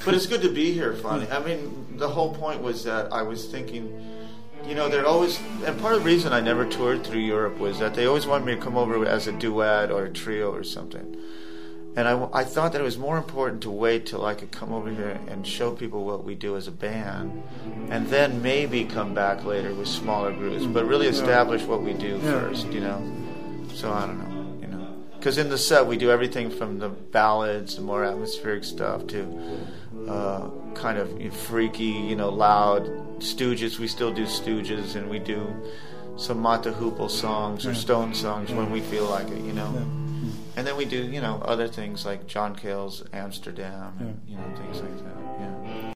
But it's good to be here, Funny. I mean, the whole point was that I was thinking, you know, they're always, and part of the reason I never toured through Europe was that they always wanted me to come over as a duet or a trio or something. And I thought that it was more important to wait till I could come over here and show people what we do as a band, and then maybe come back later with smaller groups, but really establish what we do first, you know. So I don't know, you know. Because in the set we do everything from the ballads, the more atmospheric stuff, to kind of freaky, you know, loud Stooges. We still do Stooges, and we do some Mata Hoople songs or Stone songs when we feel like it, you know. And then we do, you know, other things like John Cale's Amsterdam, and, you know, things like that.